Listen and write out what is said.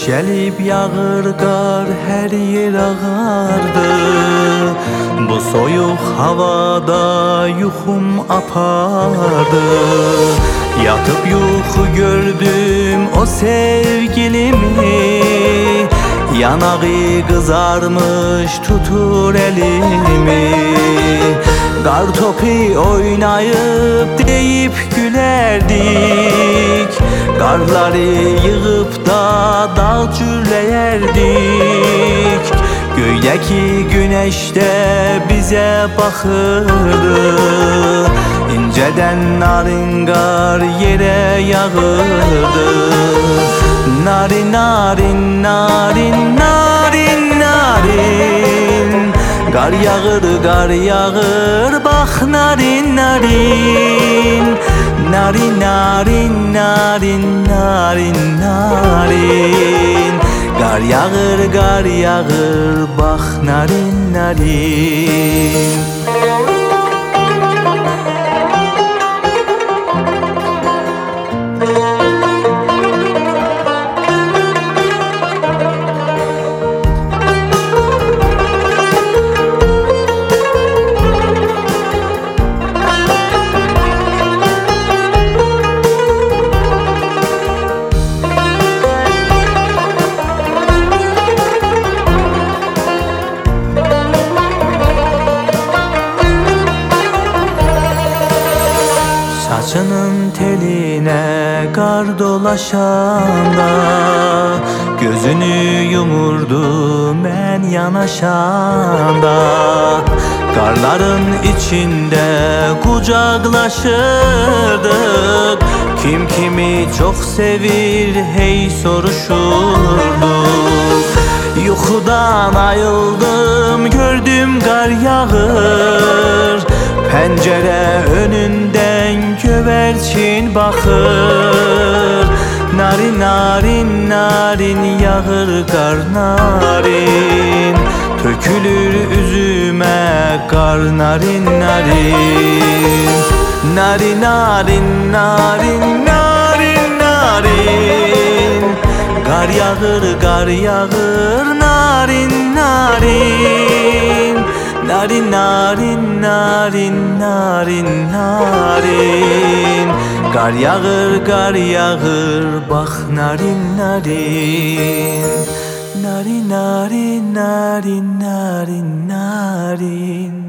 Gelip yağır kar, her yer ağardı. Bu soyuq havada yuxum apardı. Yatıp yuxu gördüm o sevgilimi. Yanağı kızarmış tutur elimi. Kar topu oynayıp deyip gülerdik. Karları yığıp da dağ cürleyerdik. Göydeki güneş de bize bakırdı. İnceden narin kar yere yağırdı. Narin narin narin narin narin. Kar yağır kar yağır bak narin narin. Narin narin narin narin narin. Kar yağır bak narin narin. Saçının teline kar dolaşanda gözünü yumurdum ben yanaşanda. Karların içinde kucaklaşırdık. Kim kimi çok sevir hey soruşurduk. Yuxudan ayıldım gördüm kar yağır. Pencere önünden güvercin bakır. Narin narin narin yağır kar narin. Tökülür üzüme kar narin narin. Narin narin narin narin narin. Kar yağır narin narin. Narin narin narin narin narin. Kar yağır bak narin narin. Narin narin narin narin narin.